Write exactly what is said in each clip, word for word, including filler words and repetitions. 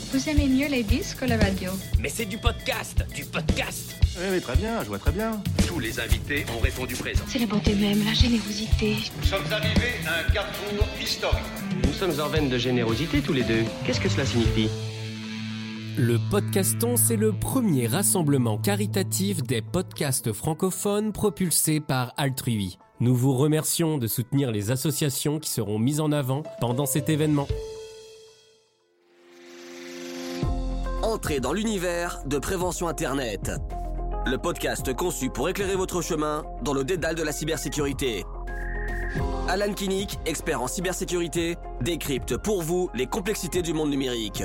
Vous aimez mieux les disques ou la radio? Mais c'est du podcast, du podcast. Oui, oui, très bien, je vois très bien. Tous les invités ont répondu présent. C'est la bonté même, la générosité. Nous sommes arrivés à un carrefour historique. Nous sommes en veine de générosité tous les deux. Qu'est-ce que cela signifie ? Le Podcaston, c'est le premier rassemblement caritatif des podcasts francophones propulsé par Altrui. Nous vous remercions de soutenir les associations qui seront mises en avant pendant cet événement. Entrez dans l'univers de Prévention Internet. Le podcast conçu pour éclairer votre chemin dans le dédale de la cybersécurité. Alan Kinnick, expert en cybersécurité, décrypte pour vous les complexités du monde numérique.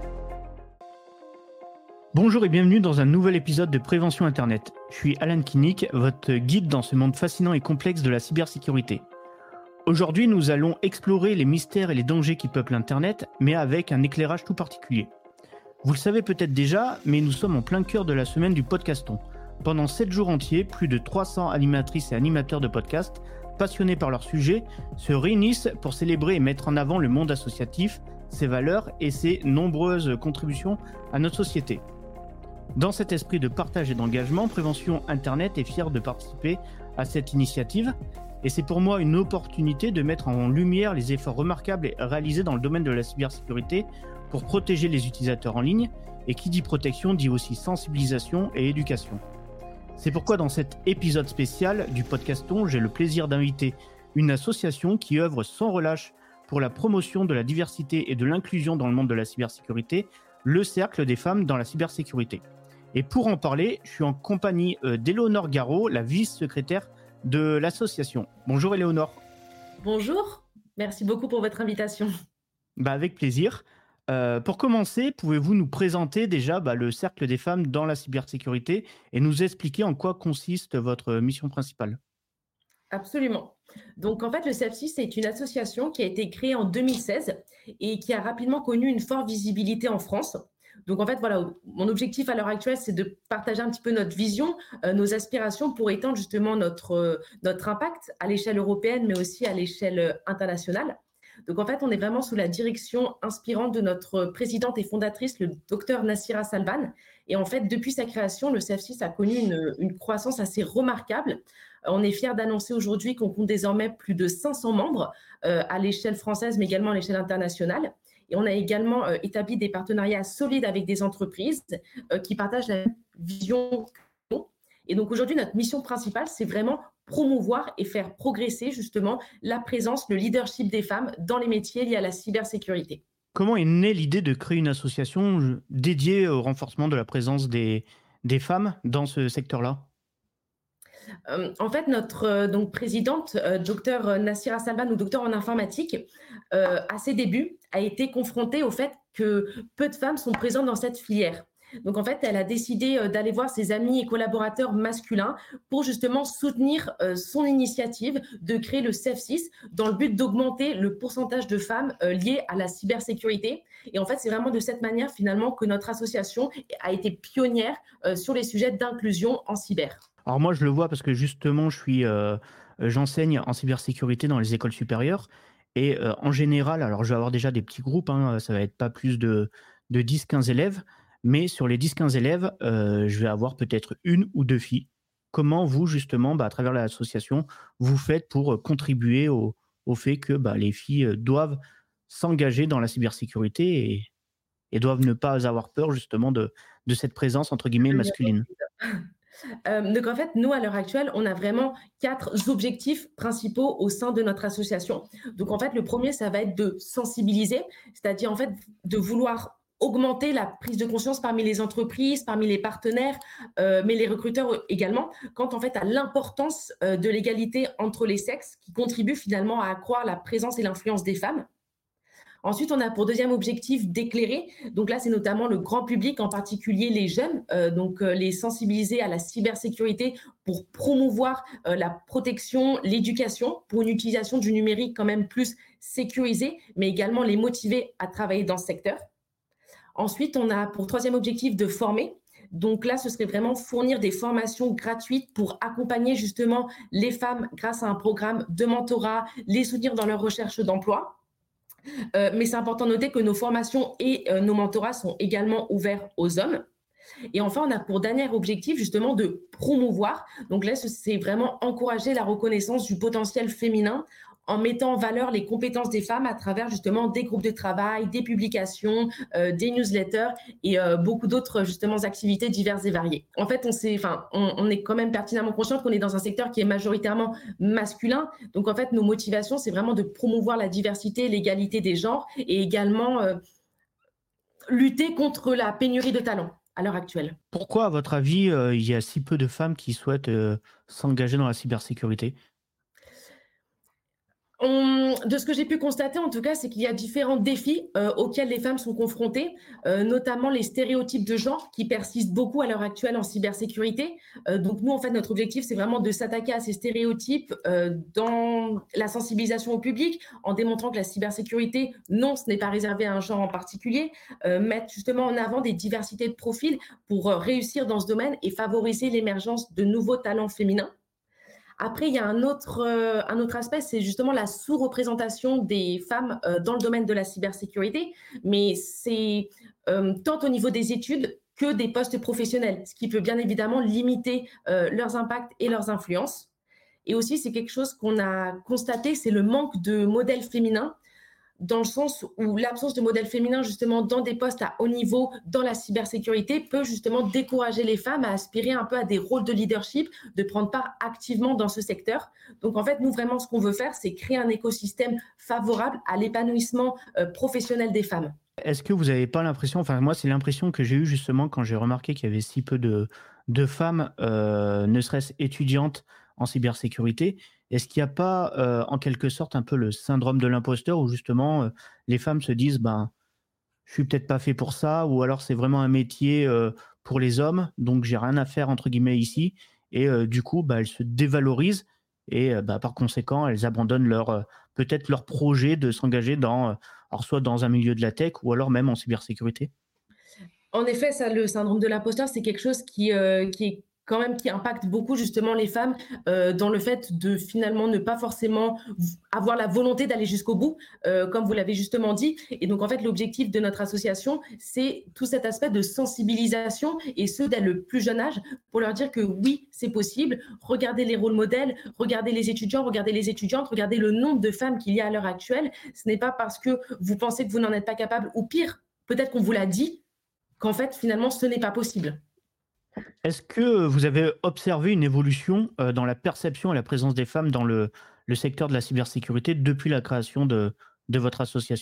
Bonjour et bienvenue dans un nouvel épisode de Prévention Internet. Je suis Alan Kinnick, votre guide dans ce monde fascinant et complexe de la cybersécurité. Aujourd'hui, nous allons explorer les mystères et les dangers qui peuplent Internet, mais avec un éclairage tout particulier. Vous le savez peut-être déjà, mais nous sommes en plein cœur de la semaine du Podcaston. Pendant sept jours entiers, plus de trois cents animatrices et animateurs de podcasts, passionnés par leur sujet, se réunissent pour célébrer et mettre en avant le monde associatif, ses valeurs et ses nombreuses contributions à notre société. Dans cet esprit de partage et d'engagement, Prévention Internet est fière de participer à cette initiative. Et c'est pour moi une opportunité de mettre en lumière les efforts remarquables réalisés dans le domaine de la cybersécurité pour protéger les utilisateurs en ligne. Et qui dit protection dit aussi sensibilisation et éducation. C'est pourquoi dans cet épisode spécial du Podcaston, j'ai le plaisir d'inviter une association qui œuvre sans relâche pour la promotion de la diversité et de l'inclusion dans le monde de la cybersécurité, le Cercle des femmes dans la cybersécurité. Et pour en parler, je suis en compagnie d'Éléonore Garot, la vice-secrétaire de l'association. Bonjour Éléonore. Bonjour, merci beaucoup pour votre invitation. Bah avec plaisir. Euh, pour commencer, pouvez-vous nous présenter déjà bah, le Cercle des femmes dans la cybersécurité et nous expliquer en quoi consiste votre mission principale ? Absolument. Donc en fait, le C E F C I S est une association qui a été créée en deux mille seize et qui a rapidement connu une forte visibilité en France. Donc en fait, voilà, mon objectif à l'heure actuelle, c'est de partager un petit peu notre vision, euh, nos aspirations pour étendre justement notre, euh, notre impact à l'échelle européenne, mais aussi à l'échelle internationale. Donc en fait, on est vraiment sous la direction inspirante de notre présidente et fondatrice, le docteur Nassira Salban. Et en fait, depuis sa création, le C E F C I S a connu une, une croissance assez remarquable. On est fiers d'annoncer aujourd'hui qu'on compte désormais plus de cinq cents membres euh, à l'échelle française, mais également à l'échelle internationale. Et on a également euh, établi des partenariats solides avec des entreprises euh, qui partagent la même vision que nous. Et donc aujourd'hui, notre mission principale, c'est vraiment promouvoir et faire progresser justement la présence, le leadership des femmes dans les métiers liés à la cybersécurité. Comment est née l'idée de créer une association dédiée au renforcement de la présence des, des femmes dans ce secteur-là ? Euh, en fait, notre euh, donc, présidente, euh, docteur Nassira Salban, ou docteur en informatique, euh, à ses débuts, a été confrontée au fait que peu de femmes sont présentes dans cette filière. Donc, en fait, elle a décidé euh, d'aller voir ses amis et collaborateurs masculins pour justement soutenir euh, son initiative de créer le C E F C I S dans le but d'augmenter le pourcentage de femmes euh, liées à la cybersécurité. Et en fait, c'est vraiment de cette manière, finalement, que notre association a été pionnière euh, sur les sujets d'inclusion en cyber. Alors moi, je le vois parce que justement, je suis, euh, j'enseigne en cybersécurité dans les écoles supérieures. Et euh, en général, alors je vais avoir déjà des petits groupes, hein, ça va être pas plus de, de dix à quinze élèves. Mais sur les dix à quinze élèves, euh, je vais avoir peut-être une ou deux filles. Comment vous, justement, bah, à travers l'association, vous faites pour contribuer au, au fait que bah, les filles doivent s'engager dans la cybersécurité et, et doivent ne pas avoir peur, justement, de, de cette présence, entre guillemets, masculine ? Euh, donc en fait, nous, à l'heure actuelle, on a vraiment quatre objectifs principaux au sein de notre association. Donc en fait, le premier, ça va être de sensibiliser, c'est-à-dire en fait de vouloir augmenter la prise de conscience parmi les entreprises, parmi les partenaires, euh, mais les recruteurs également, quant en fait à l'importance euh, de l'égalité entre les sexes qui contribue finalement à accroître la présence et l'influence des femmes. Ensuite, on a pour deuxième objectif d'éclairer. Donc là, c'est notamment le grand public, en particulier les jeunes, euh, donc euh, les sensibiliser à la cybersécurité pour promouvoir euh, la protection, l'éducation, pour une utilisation du numérique quand même plus sécurisée, mais également les motiver à travailler dans ce secteur. Ensuite, on a pour troisième objectif de former. Donc là, ce serait vraiment fournir des formations gratuites pour accompagner justement les femmes grâce à un programme de mentorat, les soutenir dans leur recherche d'emploi. Euh, mais c'est important de noter que nos formations et euh, nos mentorats sont également ouverts aux hommes. Et enfin, on a pour dernier objectif justement de promouvoir. Donc là, c'est vraiment encourager la reconnaissance du potentiel féminin en mettant en valeur les compétences des femmes à travers justement des groupes de travail, des publications, euh, des newsletters et euh, beaucoup d'autres justement activités diverses et variées. En fait, on, sait, enfin, on, on est quand même pertinemment consciente qu'on est dans un secteur qui est majoritairement masculin. Donc en fait, nos motivations, c'est vraiment de promouvoir la diversité, l'égalité des genres et également euh, lutter contre la pénurie de talents à l'heure actuelle. Pourquoi, à votre avis, euh, il y a si peu de femmes qui souhaitent euh, s'engager dans la cybersécurité ? On, de ce que j'ai pu constater, en tout cas, c'est qu'il y a différents défis euh, auxquels les femmes sont confrontées, euh, notamment les stéréotypes de genre qui persistent beaucoup à l'heure actuelle en cybersécurité. Euh, donc nous, en fait, notre objectif, c'est vraiment de s'attaquer à ces stéréotypes euh, dans la sensibilisation au public, en démontrant que la cybersécurité, non, ce n'est pas réservé à un genre en particulier, euh, mettre justement en avant des diversités de profils pour euh, réussir dans ce domaine et favoriser l'émergence de nouveaux talents féminins. Après, il y a un autre, euh, un autre aspect, c'est justement la sous-représentation des femmes euh, dans le domaine de la cybersécurité, mais c'est euh, tant au niveau des études que des postes professionnels, ce qui peut bien évidemment limiter euh, leurs impacts et leurs influences. Et aussi, c'est quelque chose qu'on a constaté, c'est le manque de modèles féminins, dans le sens où l'absence de modèles féminins justement dans des postes à haut niveau dans la cybersécurité peut justement décourager les femmes à aspirer un peu à des rôles de leadership, de prendre part activement dans ce secteur. Donc en fait, nous vraiment ce qu'on veut faire, c'est créer un écosystème favorable à l'épanouissement euh, professionnel des femmes. Est-ce que vous n'avez pas l'impression, enfin moi c'est l'impression que j'ai eue justement quand j'ai remarqué qu'il y avait si peu de, de femmes, euh, ne serait-ce étudiantes en cybersécurité, est-ce qu'il n'y a pas euh, en quelque sorte un peu le syndrome de l'imposteur où justement euh, les femmes se disent ben, je suis peut-être pas fait pour ça, ou alors c'est vraiment un métier euh, pour les hommes, donc j'ai rien à faire entre guillemets ici, et euh, du coup bah, elles se dévalorisent et euh, bah, par conséquent elles abandonnent leur, euh, peut-être leur projet de s'engager dans, euh, alors soit dans un milieu de la tech ou alors même en cybersécurité. En effet, ça, le syndrome de l'imposteur, c'est quelque chose qui, euh, qui est quand même qui impacte beaucoup justement les femmes euh, dans le fait de finalement ne pas forcément avoir la volonté d'aller jusqu'au bout, euh, comme vous l'avez justement dit. Et donc en fait, l'objectif de notre association, c'est tout cet aspect de sensibilisation et ce dès le plus jeune âge pour leur dire que oui, c'est possible. Regardez les rôles modèles, regardez les étudiants, regardez les étudiantes, regardez le nombre de femmes qu'il y a à l'heure actuelle. Ce n'est pas parce que vous pensez que vous n'en êtes pas capable ou pire, peut-être qu'on vous l'a dit, qu'en fait finalement ce n'est pas possible. Est-ce que vous avez observé une évolution euh, dans la perception et la présence des femmes dans le, le secteur de la cybersécurité depuis la création de, de votre association ?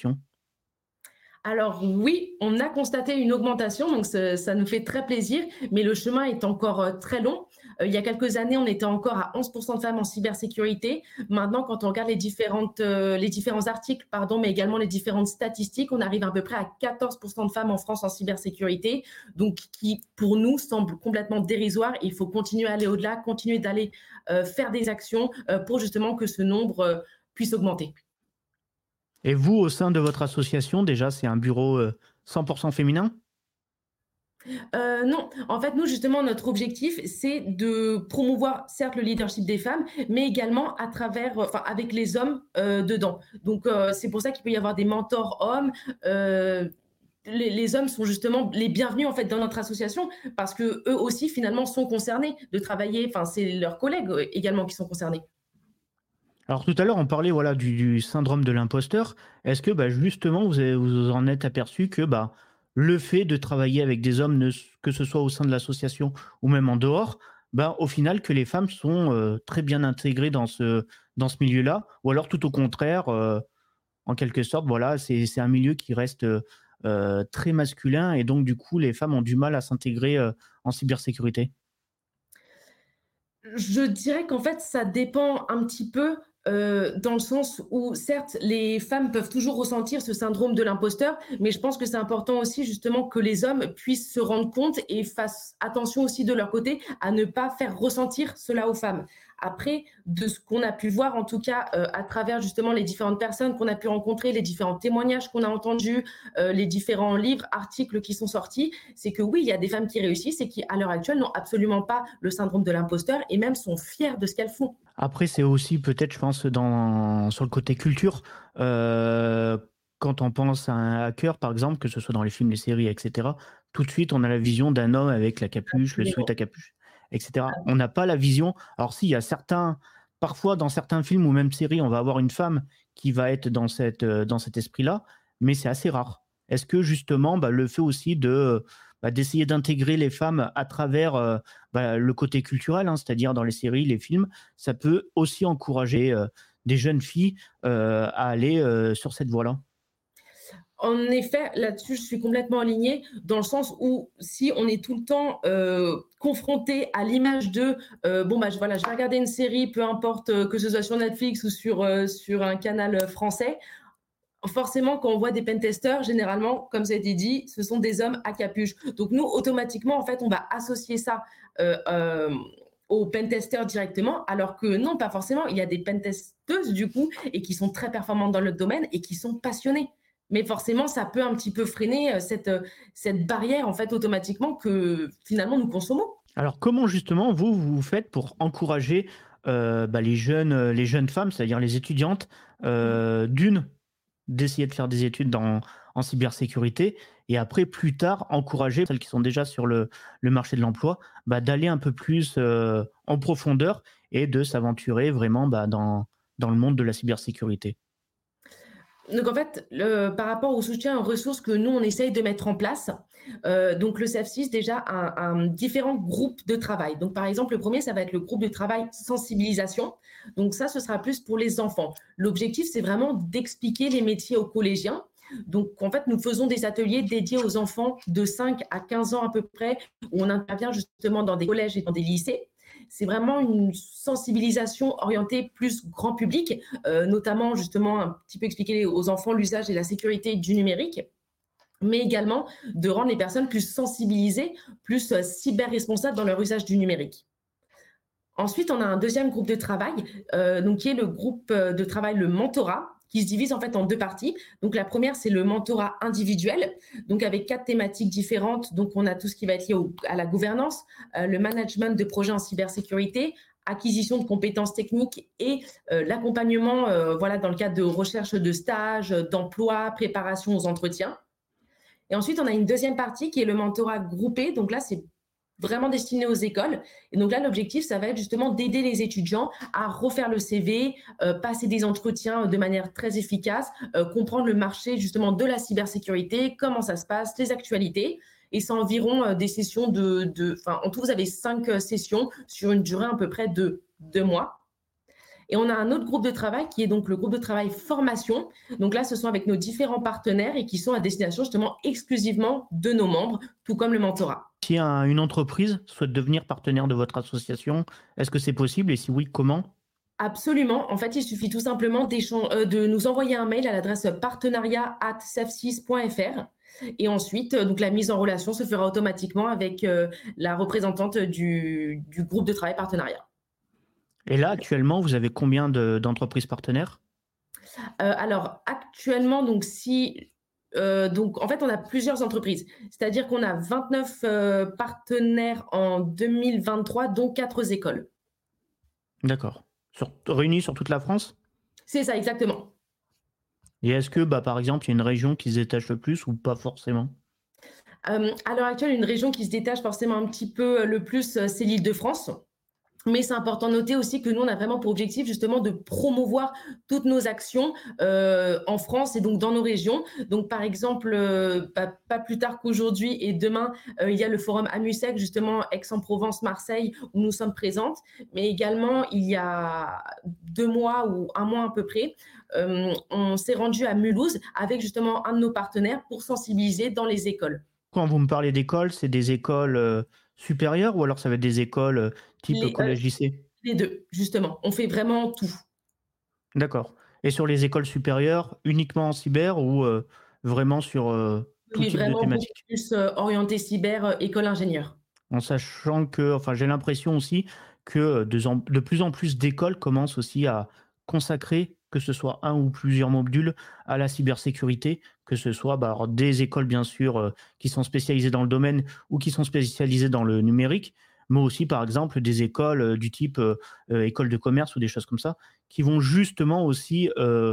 Alors oui, on a constaté une augmentation, donc ça, ça nous fait très plaisir, mais le chemin est encore euh, très long. Euh, il y a quelques années, on était encore à onze pour cent de femmes en cybersécurité. Maintenant, quand on regarde les, différentes, euh, les différents articles, pardon, mais également les différentes statistiques, on arrive à peu près à quatorze pour cent de femmes en France en cybersécurité, donc qui pour nous semble complètement dérisoire. Il faut continuer à aller au-delà, continuer d'aller euh, faire des actions euh, pour justement que ce nombre euh, puisse augmenter. Et vous, au sein de votre association, déjà, c'est un bureau euh, cent pour cent féminin ? Euh, non, en fait, nous, justement, notre objectif, c'est de promouvoir, certes, le leadership des femmes, mais également à travers, enfin, avec les hommes euh, dedans. Donc, euh, c'est pour ça qu'il peut y avoir des mentors hommes. Euh, les, les hommes sont justement les bienvenus, en fait, dans notre association, parce que eux aussi, finalement, sont concernés de travailler. Enfin, c'est leurs collègues également qui sont concernés. Alors tout à l'heure, on parlait voilà, du, du syndrome de l'imposteur. Est-ce que bah, justement, vous, avez, vous en êtes aperçu que bah, le fait de travailler avec des hommes, ne, que ce soit au sein de l'association ou même en dehors, bah, au final, que les femmes sont euh, très bien intégrées dans ce, dans ce milieu-là, ou alors tout au contraire, euh, en quelque sorte, voilà, c'est, c'est un milieu qui reste euh, très masculin et donc du coup, les femmes ont du mal à s'intégrer euh, en cybersécurité. Je dirais qu'en fait, ça dépend un petit peu euh, dans le sens où, certes, les femmes peuvent toujours ressentir ce syndrome de l'imposteur, mais je pense que c'est important aussi justement que les hommes puissent se rendre compte et fassent attention aussi de leur côté à ne pas faire ressentir cela aux femmes. Après, de ce qu'on a pu voir, en tout cas, euh, à travers justement les différentes personnes qu'on a pu rencontrer, les différents témoignages qu'on a entendus, euh, les différents livres, articles qui sont sortis, c'est que oui, il y a des femmes qui réussissent et qui, à l'heure actuelle, n'ont absolument pas le syndrome de l'imposteur et même sont fières de ce qu'elles font. Après, c'est aussi peut-être, je pense, dans, sur le côté culture, euh, quand on pense à un hacker, par exemple, que ce soit dans les films, les séries, et cetera, tout de suite, on a la vision d'un homme avec la capuche, le Absolument. sweat à capuche, et cetera. On n'a pas la vision. Alors, si, il y a certains, parfois dans certains films ou même séries, on va avoir une femme qui va être dans, cette, euh, dans cet esprit-là, mais c'est assez rare. Est-ce que justement, bah, le fait aussi de, bah, d'essayer d'intégrer les femmes à travers euh, bah, le côté culturel, hein, c'est-à-dire dans les séries, les films, ça peut aussi encourager euh, des jeunes filles euh, à aller euh, sur cette voie-là? En effet, là-dessus, je suis complètement alignée, dans le sens où si on est tout le temps euh, confronté à l'image de euh, bon, bah, je, voilà, je vais regarder une série, peu importe euh, que ce soit sur Netflix ou sur, euh, sur un canal euh, français, forcément, quand on voit des pentesters, généralement, comme ça a été dit, ce sont des hommes à capuche. Donc, nous, automatiquement, en fait, on va associer ça euh, euh, aux pentesters directement, alors que non, pas forcément. Il y a des pentesteuses, du coup, et qui sont très performantes dans le domaine et qui sont passionnées. Mais forcément, ça peut un petit peu freiner euh, cette, euh, cette barrière, en fait, automatiquement, que finalement, nous consommons. Alors, comment justement vous, vous faites pour encourager euh, bah, les, jeunes, euh, les jeunes femmes, c'est-à-dire les étudiantes, euh, d'une, d'essayer de faire des études dans, en cybersécurité, et après, plus tard, encourager celles qui sont déjà sur le, le marché de l'emploi, bah, d'aller un peu plus euh, en profondeur et de s'aventurer vraiment bah, dans, dans le monde de la cybersécurité? Donc en fait, le, par rapport au soutien aux ressources que nous, on essaye de mettre en place, euh, donc le C E F six déjà a, a différents groupes de travail. Donc par exemple, le premier, ça va être le groupe de travail sensibilisation. Donc ça, ce sera plus pour les enfants. L'objectif, c'est vraiment d'expliquer les métiers aux collégiens. Donc en fait, nous faisons des ateliers dédiés aux enfants de cinq à quinze ans à peu près, où on intervient justement dans des collèges et dans des lycées. C'est vraiment une sensibilisation orientée plus grand public, euh, notamment justement un petit peu expliquer aux enfants l'usage et la sécurité du numérique, mais également de rendre les personnes plus sensibilisées, plus euh, cyber-responsables dans leur usage du numérique. Ensuite, on a un deuxième groupe de travail, euh, donc qui est le groupe de travail, le mentorat, qui se divise en fait en deux parties. Donc la première, c'est le mentorat individuel, donc avec quatre thématiques différentes. Donc on a tout ce qui va être lié au, à la gouvernance, euh, le management de projets en cybersécurité, acquisition de compétences techniques et euh, l'accompagnement euh, voilà, dans le cadre de recherche de stages, d'emploi, préparation aux entretiens. Et ensuite, on a une deuxième partie qui est le mentorat groupé. Donc là, c'est vraiment destiné aux écoles. Et donc là, l'objectif, ça va être justement d'aider les étudiants à refaire le C V, euh, passer des entretiens de manière très efficace, euh, comprendre le marché justement de la cybersécurité, comment ça se passe, les actualités. Et c'est environ euh, des sessions de, de... Enfin, en tout, vous avez cinq euh, sessions sur une durée à peu près de deux mois. Et on a un autre groupe de travail qui est donc le groupe de travail formation. Donc là, ce sont avec nos différents partenaires et qui sont à destination justement exclusivement de nos membres, tout comme le mentorat. Si un, une entreprise souhaite devenir partenaire de votre association, est-ce que c'est possible et si oui, comment? Absolument. En fait, il suffit tout simplement euh, de nous envoyer un mail à l'adresse partenariat arobase c e f six point f r. Et ensuite, donc, la mise en relation se fera automatiquement avec euh, la représentante du, du groupe de travail partenariat. Et là, actuellement, vous avez combien de, d'entreprises partenaires? euh, Alors, actuellement, donc, si, euh, donc, en fait, on a plusieurs entreprises. C'est-à-dire qu'on a vingt-neuf euh, partenaires en deux mille vingt-trois, dont quatre écoles. D'accord. Sur, réunis sur toute la France? C'est ça, exactement. Et est-ce que, bah, par exemple, il y a une région qui se détache le plus ou pas forcément? euh, À l'heure actuelle, une région qui se détache forcément un petit peu le plus, c'est l'Île-de-France. Mais c'est important de noter aussi que nous, on a vraiment pour objectif justement de promouvoir toutes nos actions euh, en France et donc dans nos régions. Donc, par exemple, euh, pas, pas plus tard qu'aujourd'hui et demain, euh, il y a le forum AMUSEC, justement, Aix-en-Provence, Marseille, où nous sommes présentes. Mais également, il y a deux mois ou un mois à peu près, euh, on s'est rendu à Mulhouse avec justement un de nos partenaires pour sensibiliser dans les écoles. Quand vous me parlez d'écoles, c'est des écoles euh, supérieures ou alors ça va être des écoles euh, type Les, collège-lycée? euh, Les deux, justement. On fait vraiment tout. D'accord. Et sur les écoles supérieures, uniquement en cyber ou euh, vraiment sur euh, tout Oui, type de vraiment thématique? beaucoup plus euh, orienté cyber, euh, école ingénieur. En sachant que, enfin, j'ai l'impression aussi que de, en- de plus en plus d'écoles commencent aussi à consacrer, que ce soit un ou plusieurs modules, à la cybersécurité, que ce soit bah, alors, des écoles, bien sûr, euh, qui sont spécialisées dans le domaine ou qui sont spécialisées dans le numérique, mais aussi, par exemple, des écoles euh, du type euh, euh, école de commerce ou des choses comme ça, qui vont justement aussi euh,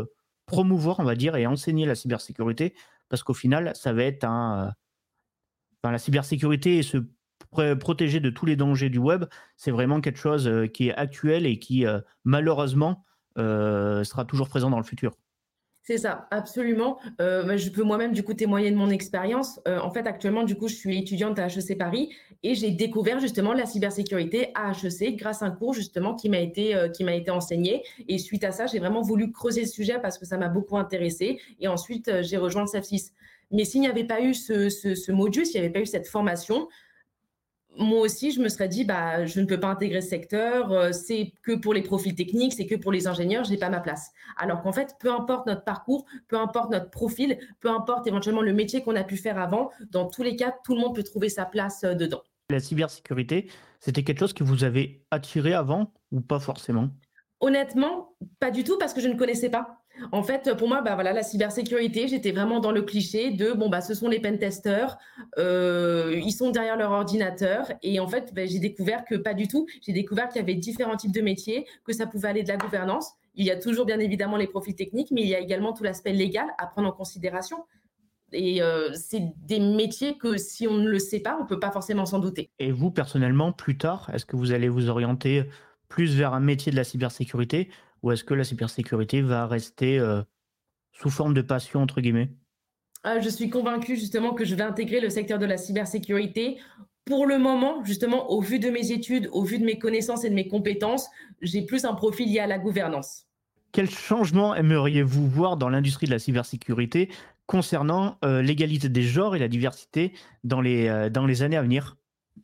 promouvoir, on va dire, et enseigner la cybersécurité, parce qu'au final, ça va être un, euh, enfin, la cybersécurité et se pr- protéger de tous les dangers du web, c'est vraiment quelque chose euh, qui est actuel et qui, euh, malheureusement, euh, sera toujours présent dans le futur. C'est ça, absolument. Euh, bah, je peux moi-même du coup témoigner de mon expérience. Euh, en fait, actuellement, du coup, je suis étudiante à H E C Paris et j'ai découvert justement la cybersécurité à H E C grâce à un cours justement qui m'a été euh, qui m'a été enseigné. Et suite à ça, j'ai vraiment voulu creuser le sujet parce que ça m'a beaucoup intéressée. Et ensuite, euh, j'ai rejoint le CEFSIS. Mais s'il n'y avait pas eu ce, ce, ce module, s'il n'y avait pas eu cette formation, moi aussi, je me serais dit, bah, je ne peux pas intégrer ce secteur, euh, c'est que pour les profils techniques, c'est que pour les ingénieurs, je n'ai pas ma place. Alors qu'en fait, peu importe notre parcours, peu importe notre profil, peu importe éventuellement le métier qu'on a pu faire avant, dans tous les cas, tout le monde peut trouver sa place euh, dedans. La cybersécurité, c'était quelque chose qui vous avait attiré avant ou pas forcément? Honnêtement, pas du tout parce que je ne connaissais pas. En fait, pour moi, bah voilà, la cybersécurité, j'étais vraiment dans le cliché de bon bah ce sont les pentesters, euh, ils sont derrière leur ordinateur et en fait bah, j'ai découvert que pas du tout. J'ai découvert qu'il y avait différents types de métiers, que ça pouvait aller de la gouvernance. Il y a toujours bien évidemment les profils techniques, mais il y a également tout l'aspect légal à prendre en considération. Et euh, c'est des métiers que si on ne le sait pas, on ne peut pas forcément s'en douter. Et vous, personnellement, plus tard, est-ce que vous allez vous orienter plus vers un métier de la cybersécurité ou est-ce que la cybersécurité va rester euh, sous forme de passion, entre guillemets? Ah, je suis convaincue justement que je vais intégrer le secteur de la cybersécurité. Pour le moment, justement, au vu de mes études, au vu de mes connaissances et de mes compétences, j'ai plus un profil lié à la gouvernance. Quel changement aimeriez-vous voir dans l'industrie de la cybersécurité concernant euh, l'égalité des genres et la diversité dans les, euh, dans les années à venir?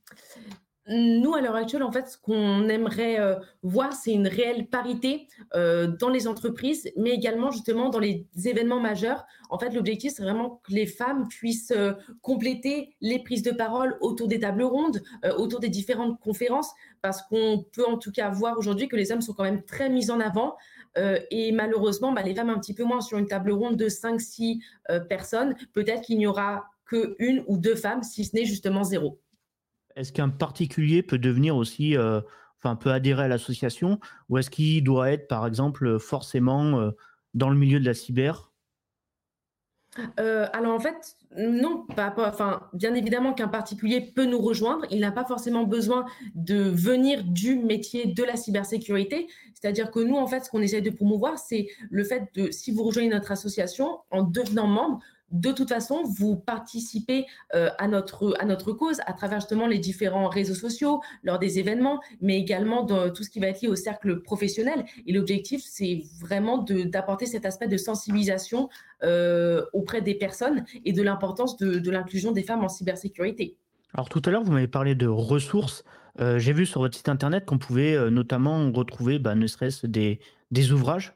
Nous, à l'heure actuelle, en fait, ce qu'on aimerait euh, voir, c'est une réelle parité euh, dans les entreprises, mais également justement dans les événements majeurs. En fait, l'objectif, c'est vraiment que les femmes puissent euh, compléter les prises de parole autour des tables rondes, euh, autour des différentes conférences, parce qu'on peut en tout cas voir aujourd'hui que les hommes sont quand même très mis en avant. Euh, et malheureusement, bah, les femmes un petit peu moins sur une table ronde de cinq six euh, personnes. Peut-être qu'il n'y aura qu'une ou deux femmes, si ce n'est justement zéro. Est-ce qu'un particulier peut devenir aussi, euh, enfin, peut adhérer à l'association ou est-ce qu'il doit être, par exemple, forcément euh, dans le milieu de la cyber? Euh, alors en fait, non, pas, pas- enfin, bien évidemment qu'un particulier peut nous rejoindre. Il n'a pas forcément besoin de venir du métier de la cybersécurité. C'est-à-dire que nous, en fait, ce qu'on essaie de promouvoir, c'est le fait de, si vous rejoignez notre association en devenant membre, de toute façon, vous participez euh, à notre à notre cause à travers justement les différents réseaux sociaux, lors des événements, mais également dans tout ce qui va être lié au cercle professionnel. Et l'objectif, c'est vraiment de- d'apporter cet aspect de sensibilisation euh, auprès des personnes et de l'importance de, de l'inclusion des femmes en cybersécurité. Alors tout à l'heure, vous m'avez parlé de ressources. Euh, j'ai vu sur votre site internet qu'on pouvait euh, notamment retrouver, bah, ne serait-ce des, des ouvrages.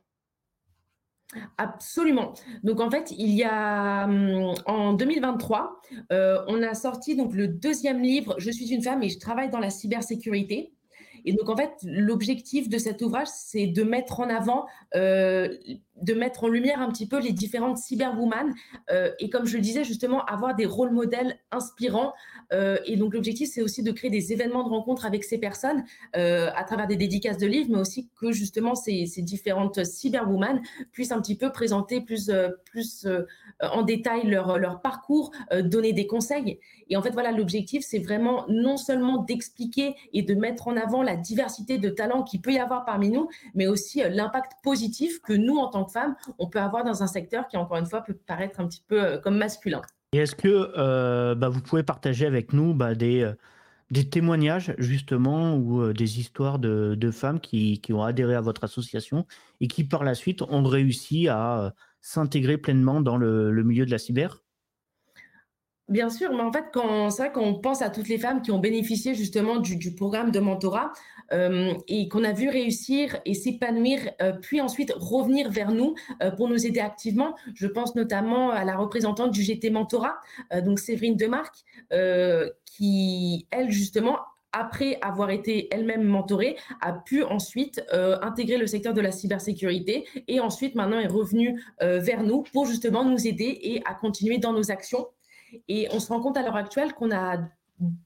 Absolument. Donc en fait, il y a hum, en deux mille vingt-trois, euh, on a sorti donc le deuxième livre, Je suis une femme et je travaille dans la cybersécurité. Et donc en fait, l'objectif de cet ouvrage, c'est de mettre en avant, euh, de mettre en lumière un petit peu les différentes cyberwomen euh, et comme je le disais justement, avoir des rôles modèles inspirants. Euh, et donc l'objectif, c'est aussi de créer des événements de rencontre avec ces personnes euh, à travers des dédicaces de livres, mais aussi que justement ces, ces différentes cyberwomen puissent un petit peu présenter plus, euh, plus euh, en détail leur, leur parcours, euh, donner des conseils. Et en fait, voilà, l'objectif, c'est vraiment non seulement d'expliquer et de mettre en avant la diversité de talents qu'il peut y avoir parmi nous, mais aussi euh, l'impact positif que nous, en tant que femmes, on peut avoir dans un secteur qui, encore une fois, peut paraître un petit peu euh, comme masculin. Et est-ce que euh, bah, vous pouvez partager avec nous bah, des, euh, des témoignages justement ou euh, des histoires de, de femmes qui, qui ont adhéré à votre association et qui par la suite ont réussi à euh, s'intégrer pleinement dans le, le milieu de la cyber? Bien sûr, mais en fait, quand, c'est vrai qu'on pense à toutes les femmes qui ont bénéficié justement du, du programme de mentorat euh, et qu'on a vu réussir et s'épanouir, euh, puis ensuite revenir vers nous euh, pour nous aider activement. Je pense notamment à la représentante du G T Mentorat, euh, donc Séverine Demarque, euh, qui, elle, justement, après avoir été elle-même mentorée, a pu ensuite euh, intégrer le secteur de la cybersécurité et ensuite maintenant est revenue euh, vers nous pour justement nous aider et à continuer dans nos actions. Et on se rend compte à l'heure actuelle qu'on a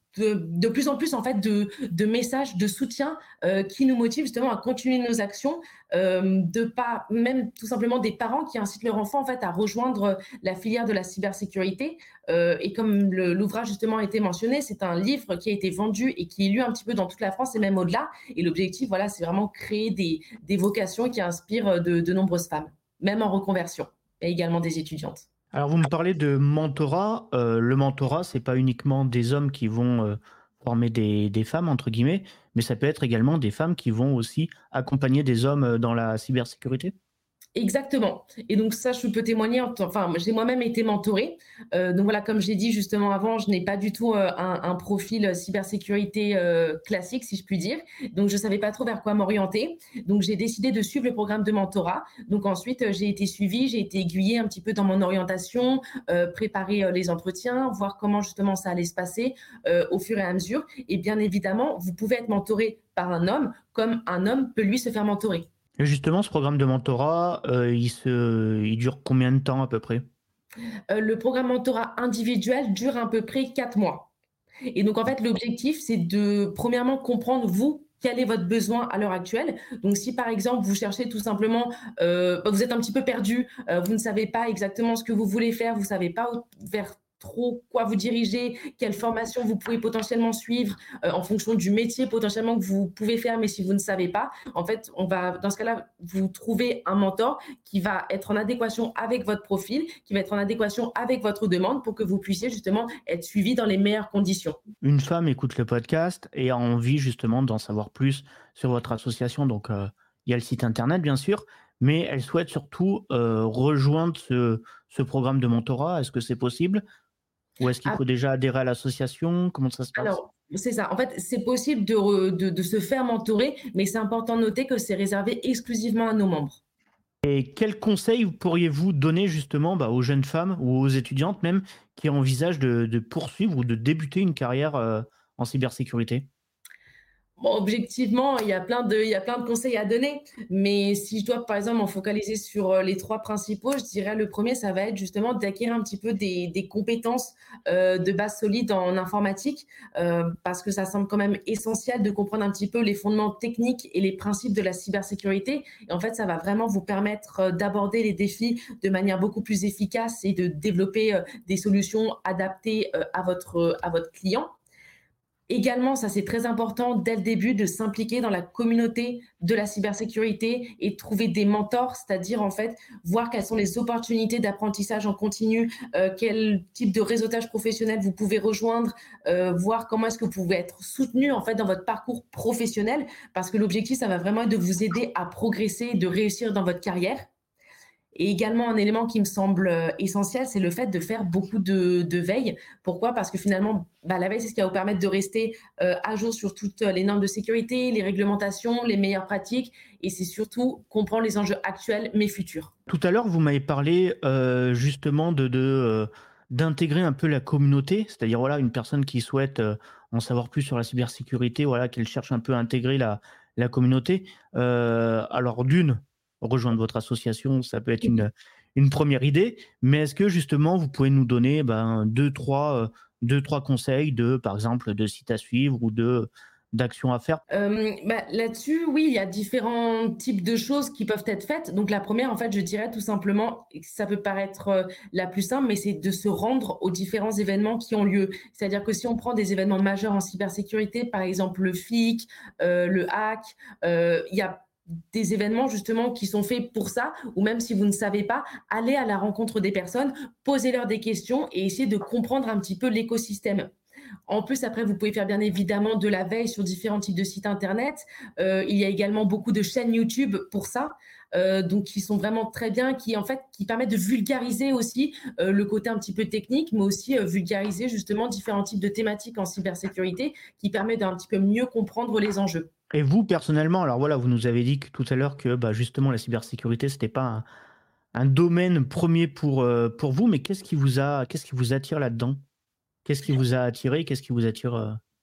de, de plus en plus en fait de, de messages de soutien euh, qui nous motivent justement à continuer nos actions, euh, de pas même tout simplement des parents qui incitent leur enfant en fait à rejoindre la filière de la cybersécurité. Euh, et comme le, l'ouvrage justement a été mentionné, c'est un livre qui a été vendu et qui est lu un petit peu dans toute la France et même au-delà. Et l'objectif, voilà, c'est vraiment créer des, des vocations qui inspirent de, de nombreuses femmes, même en reconversion, et également des étudiantes. Alors, vous me parlez de mentorat. Euh, le mentorat, c'est pas uniquement des hommes qui vont euh, former des, des femmes, entre guillemets, mais ça peut être également des femmes qui vont aussi accompagner des hommes dans la cybersécurité. Exactement. Et donc ça, je peux témoigner. Enfin, j'ai moi-même été mentorée. Euh, donc voilà, comme j'ai dit justement avant, je n'ai pas du tout euh, un, un profil cybersécurité euh, classique, si je puis dire. Donc je savais pas trop vers quoi m'orienter. Donc j'ai décidé de suivre le programme de mentorat. Donc ensuite, euh, j'ai été suivie, j'ai été aiguillée un petit peu dans mon orientation, euh, préparer euh, les entretiens, voir comment justement ça allait se passer euh, au fur et à mesure. Et bien évidemment, vous pouvez être mentoré par un homme, comme un homme peut lui se faire mentorer. Et justement, ce programme de mentorat, euh, il, se, il dure combien de temps à peu près? euh, Le programme mentorat individuel dure à peu près quatre mois. Et donc, en fait, l'objectif, c'est de, premièrement, comprendre, vous, quel est votre besoin à l'heure actuelle. Donc, si par exemple, vous cherchez tout simplement, euh, vous êtes un petit peu perdu, euh, vous ne savez pas exactement ce que vous voulez faire, vous ne savez pas vers trop quoi vous diriger, quelle formation vous pouvez potentiellement suivre euh, en fonction du métier potentiellement que vous pouvez faire, mais si vous ne savez pas, en fait, on va, dans ce cas-là, vous trouver un mentor qui va être en adéquation avec votre profil, qui va être en adéquation avec votre demande pour que vous puissiez justement être suivi dans les meilleures conditions. Une femme écoute le podcast et a envie justement d'en savoir plus sur votre association. Donc, euh, il y a le site internet, bien sûr, mais elle souhaite surtout euh, rejoindre ce, ce programme de mentorat. Est-ce que c'est possible? Ou est-ce qu'il faut déjà adhérer à l'association? Comment ça se passe? Alors, c'est ça. En fait, c'est possible de, de, de se faire mentorer, mais c'est important de noter que c'est réservé exclusivement à nos membres. Et quels conseils pourriez-vous donner justement bah, aux jeunes femmes ou aux étudiantes même qui envisagent de, de poursuivre ou de débuter une carrière euh, en cybersécurité? Bon, objectivement, il y a plein de, il y a plein de conseils à donner, mais si je dois par exemple m'en focaliser sur les trois principaux, je dirais le premier, ça va être justement d'acquérir un petit peu des, des compétences euh, de base solide en informatique, euh, parce que ça semble quand même essentiel de comprendre un petit peu les fondements techniques et les principes de la cybersécurité. Et en fait, ça va vraiment vous permettre d'aborder les défis de manière beaucoup plus efficace et de développer euh, des solutions adaptées euh, à votre, à votre client. Également, ça c'est très important dès le début de s'impliquer dans la communauté de la cybersécurité et trouver des mentors, c'est-à-dire en fait voir quelles sont les opportunités d'apprentissage en continu, euh, quel type de réseautage professionnel vous pouvez rejoindre, euh, voir comment est-ce que vous pouvez être soutenu en fait dans votre parcours professionnel, parce que l'objectif ça va vraiment être de vous aider à progresser, de réussir dans votre carrière. Et également, un élément qui me semble essentiel, c'est le fait de faire beaucoup de, de veille. Pourquoi? Parce que finalement, bah, la veille, c'est ce qui va vous permettre de rester euh, à jour sur toutes les normes de sécurité, les réglementations, les meilleures pratiques. Et c'est surtout comprendre les enjeux actuels, mais futurs. Tout à l'heure, vous m'avez parlé euh, justement de, de, euh, d'intégrer un peu la communauté, c'est-à-dire voilà, une personne qui souhaite euh, en savoir plus sur la cybersécurité, voilà, qu'elle cherche un peu à intégrer la, la communauté. Euh, alors d'une, rejoindre votre association, ça peut être une, une première idée, mais est-ce que justement vous pouvez nous donner ben, deux, trois, deux, trois conseils de, par exemple, de sites à suivre ou de, d'actions à faire? euh, bah, Là-dessus, oui, il y a différents types de choses qui peuvent être faites. Donc la première, en fait, je dirais tout simplement, ça peut paraître euh, la plus simple, mais c'est de se rendre aux différents événements qui ont lieu. C'est-à-dire que si on prend des événements majeurs en cybersécurité, par exemple le F I C, euh, le hack, euh, il y a des événements justement qui sont faits pour ça, ou même si vous ne savez pas, allez à la rencontre des personnes, posez-leur des questions et essayez de comprendre un petit peu l'écosystème. En plus, après, vous pouvez faire bien évidemment de la veille sur différents types de sites internet. Euh, il y a également beaucoup de chaînes YouTube pour ça, euh, donc qui sont vraiment très bien, qui en fait qui permettent de vulgariser aussi euh, le côté un petit peu technique, mais aussi euh, vulgariser justement différents types de thématiques en cybersécurité, qui permettent d'un petit peu mieux comprendre les enjeux. Et vous, personnellement, alors voilà, vous nous avez dit que, tout à l'heure que bah, justement la cybersécurité, ce n'était pas un, un domaine premier pour, euh, pour vous, mais qu'est-ce qui vous a, qu'est-ce qui vous attire là-dedans? Qu'est-ce qui vous a attiré? Qu'est-ce qui vous attire euh...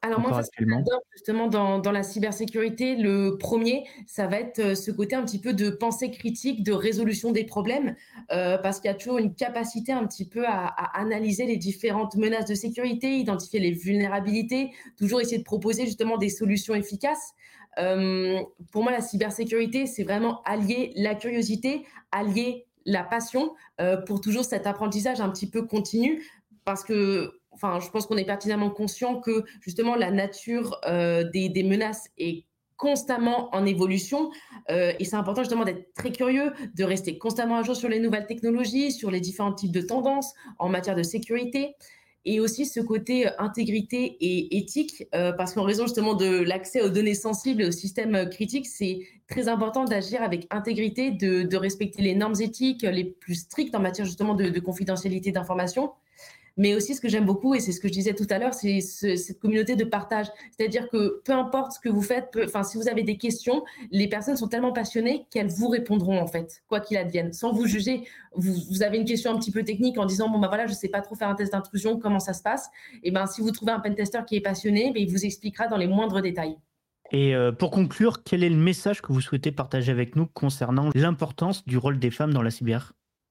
Alors moi, ça, ce que j'adore justement dans, dans la cybersécurité, le premier, ça va être ce côté un petit peu de pensée critique, de résolution des problèmes, euh, parce qu'il y a toujours une capacité un petit peu à, à analyser les différentes menaces de sécurité, identifier les vulnérabilités, toujours essayer de proposer justement des solutions efficaces. Euh, pour moi, la cybersécurité, c'est vraiment allier la curiosité, allier la passion euh, pour toujours cet apprentissage un petit peu continu, parce que Enfin, je pense qu'on est pertinemment conscient que justement la nature euh, des, des menaces est constamment en évolution euh, et c'est important justement d'être très curieux, de rester constamment à jour sur les nouvelles technologies, sur les différents types de tendances en matière de sécurité et aussi ce côté intégrité et éthique euh, parce qu'en raison justement de l'accès aux données sensibles et aux systèmes critiques, c'est très important d'agir avec intégrité, de, de respecter les normes éthiques les plus strictes en matière justement de, de confidentialité d'informations. Mais aussi, ce que j'aime beaucoup, et c'est ce que je disais tout à l'heure, c'est ce, cette communauté de partage. C'est-à-dire que peu importe ce que vous faites, peu, enfin, si vous avez des questions, les personnes sont tellement passionnées qu'elles vous répondront, en fait, quoi qu'il advienne. Sans vous juger, vous, vous avez une question un petit peu technique en disant, bon, ben voilà, je ne sais pas trop faire un test d'intrusion, comment ça se passe. Et ben, si vous trouvez un pentester qui est passionné, ben, il vous expliquera dans les moindres détails. Et euh, pour conclure, quel est le message que vous souhaitez partager avec nous concernant l'importance du rôle des femmes dans la cyber ?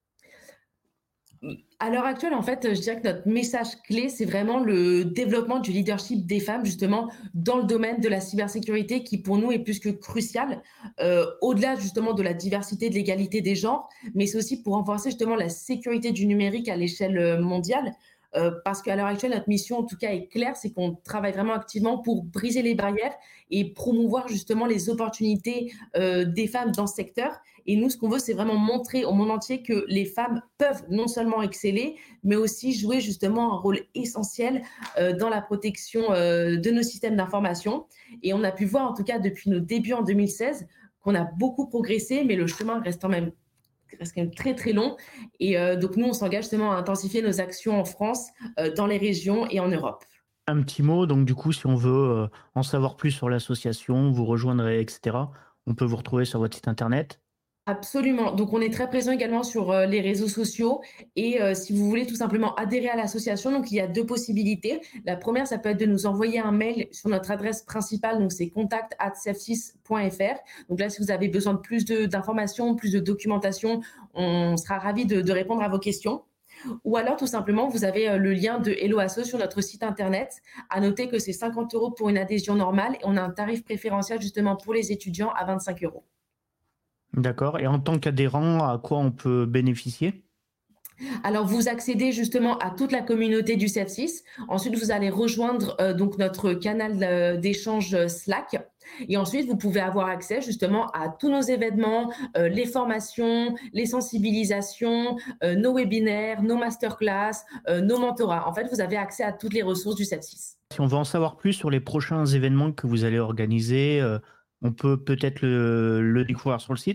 À l'heure actuelle, en fait, je dirais que notre message clé, c'est vraiment le développement du leadership des femmes, justement, dans le domaine de la cybersécurité, qui pour nous est plus que crucial, euh, au-delà justement de la diversité, de l'égalité des genres, mais c'est aussi pour renforcer justement la sécurité du numérique à l'échelle mondiale. Euh, parce qu'à l'heure actuelle, notre mission, en tout cas, est claire, c'est qu'on travaille vraiment activement pour briser les barrières et promouvoir justement les opportunités euh, des femmes dans ce secteur. Et nous, ce qu'on veut, c'est vraiment montrer au monde entier que les femmes peuvent non seulement exceller, mais aussi jouer justement un rôle essentiel euh, dans la protection euh, de nos systèmes d'information. Et on a pu voir, en tout cas, depuis nos débuts en deux mille seize, qu'on a beaucoup progressé, mais le chemin reste quand même reste quand même très très long et euh, donc nous on s'engage justement à intensifier nos actions en France, euh, dans les régions et en Europe. Un petit mot, donc du coup si on veut euh, en savoir plus sur l'association, vous rejoindre, et cetera, on peut vous retrouver sur votre site internet. Absolument. Donc, on est très présent également sur euh, les réseaux sociaux. Et euh, si vous voulez tout simplement adhérer à l'association, donc il y a deux possibilités. La première, ça peut être de nous envoyer un mail sur notre adresse principale. Donc, c'est contact arobase cefsys point f r. Donc là, si vous avez besoin de plus de, d'informations, plus de documentation, on sera ravis de, de répondre à vos questions. Ou alors, tout simplement, vous avez euh, le lien de Hello Asso sur notre site internet. À noter que c'est cinquante euros pour une adhésion normale et on a un tarif préférentiel justement pour les étudiants à vingt-cinq euros. D'accord. Et en tant qu'adhérent, à quoi on peut bénéficier ? Alors, vous accédez justement à toute la communauté du Cefsys. Ensuite, vous allez rejoindre euh, donc notre canal euh, d'échange Slack. Et ensuite, vous pouvez avoir accès justement à tous nos événements, euh, les formations, les sensibilisations, euh, nos webinaires, nos masterclass, euh, nos mentorats. En fait, vous avez accès à toutes les ressources du Cefsys. Si on veut en savoir plus sur les prochains événements que vous allez organiser, euh, on peut peut-être le, le découvrir sur le site ?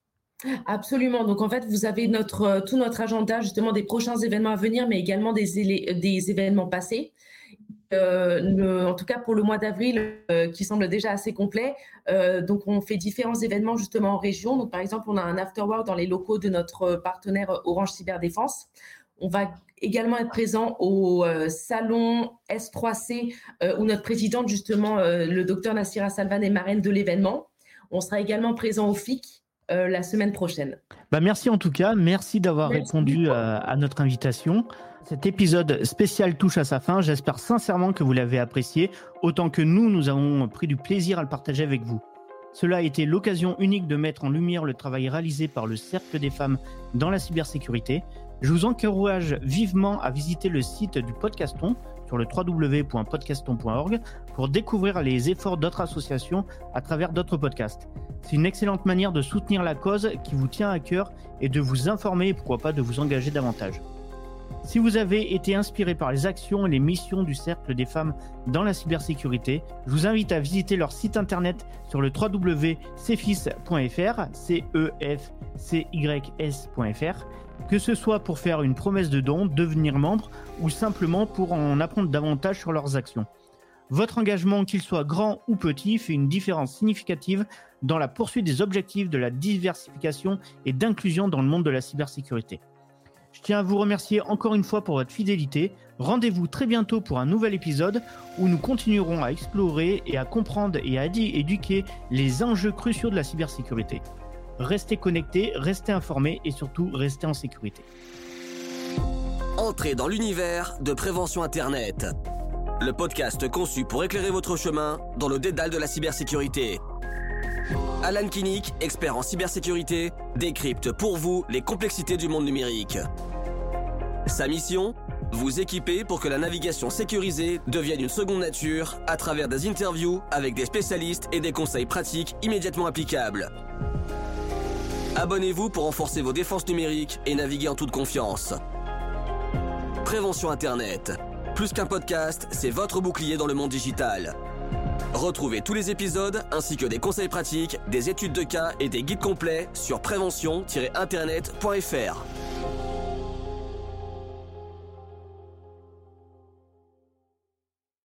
Absolument. Donc, en fait, vous avez notre, tout notre agenda justement des prochains événements à venir, mais également des, élé- des événements passés. Euh, le, en tout cas, pour le mois d'avril, euh, qui semble déjà assez complet. Euh, donc, on fait différents événements justement en région. Donc, par exemple, on a un afterwork dans les locaux de notre partenaire Orange Cyberdéfense. On va également être présent au euh, salon S trois C euh, où notre présidente, justement, euh, le docteur Nassira Salvan, est marraine de l'événement. On sera également présent au F I C euh, la semaine prochaine. Bah merci en tout cas. Merci d'avoir Merci répondu à, à notre invitation. Cet épisode spécial touche à sa fin. J'espère sincèrement que vous l'avez apprécié, autant que nous, nous avons pris du plaisir à le partager avec vous. Cela a été l'occasion unique de mettre en lumière le travail réalisé par le Cercle des femmes dans la cybersécurité. Je vous encourage vivement à visiter le site du Podcaston sur le w w w point podcaston point org pour découvrir les efforts d'autres associations à travers d'autres podcasts. C'est une excellente manière de soutenir la cause qui vous tient à cœur et de vous informer et pourquoi pas de vous engager davantage. Si vous avez été inspiré par les actions et les missions du Cercle des femmes dans la cybersécurité, je vous invite à visiter leur site internet sur le w w w point cefys point f r, c e f c y s point f r, que ce soit pour faire une promesse de don, devenir membre ou simplement pour en apprendre davantage sur leurs actions. Votre engagement, qu'il soit grand ou petit, fait une différence significative dans la poursuite des objectifs de la diversification et d'inclusion dans le monde de la cybersécurité. Je tiens à vous remercier encore une fois pour votre fidélité. Rendez-vous très bientôt pour un nouvel épisode où nous continuerons à explorer et à comprendre et à éduquer les enjeux cruciaux de la cybersécurité. Restez connectés, restez informés et surtout restez en sécurité. Entrez dans l'univers de Prévention Internet. Le podcast conçu pour éclairer votre chemin dans le dédale de la cybersécurité. Alan Kinnick, expert en cybersécurité, décrypte pour vous les complexités du monde numérique. Sa mission ? Vous équiper pour que la navigation sécurisée devienne une seconde nature à travers des interviews avec des spécialistes et des conseils pratiques immédiatement applicables. Abonnez-vous pour renforcer vos défenses numériques et naviguer en toute confiance. Prévention Internet. Plus qu'un podcast, c'est votre bouclier dans le monde digital. Retrouvez tous les épisodes ainsi que des conseils pratiques, des études de cas et des guides complets sur prévention tiret internet point f r.